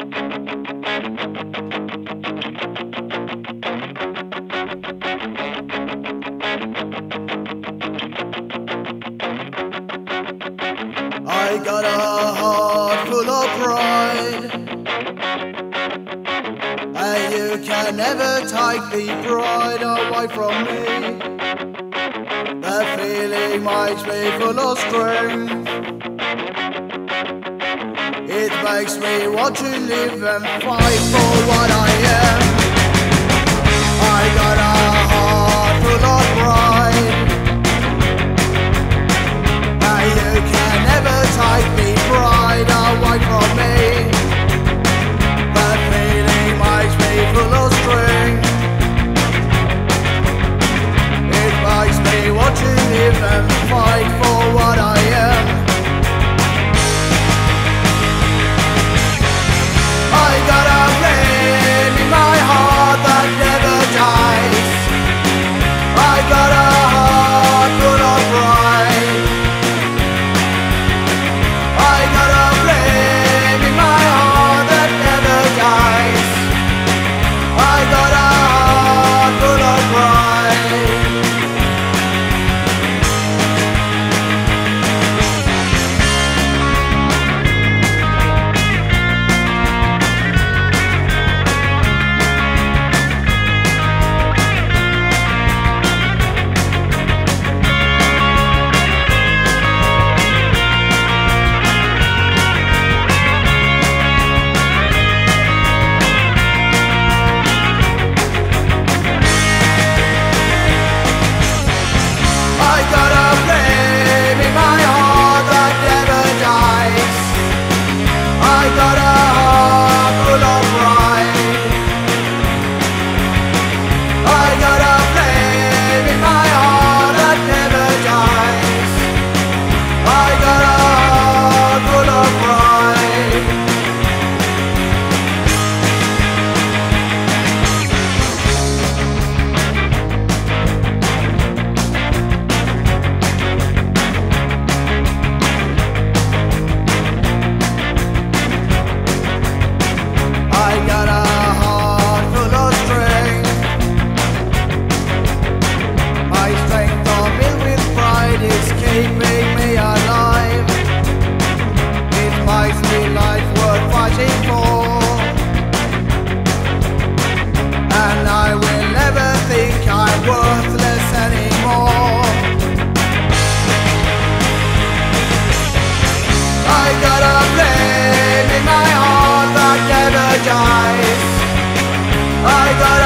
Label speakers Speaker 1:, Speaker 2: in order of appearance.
Speaker 1: I got a heart full of pride, and you can never take the pride away from me. That feeling makes me full of strength. It makes me want to live and fight for what I am. I got a heart full of pride, and you can never take the pride away from me. That feeling makes me full of strength. It makes me want to live and fight for what I am. I got a flame in my heart that never dies. I got a heart full of pride. I got a flame in my heart that never dies. I got a heart full of pride. I got a heart full of pride. I got a flame in my heart that never dies. I got a heart full of pride. I got a heart full of strength. My strength all filled with pride is keeping me alive. It makes me life worth fighting for, and I will never think I'm worthless anymore. I got a flame in my heart that never dies. I got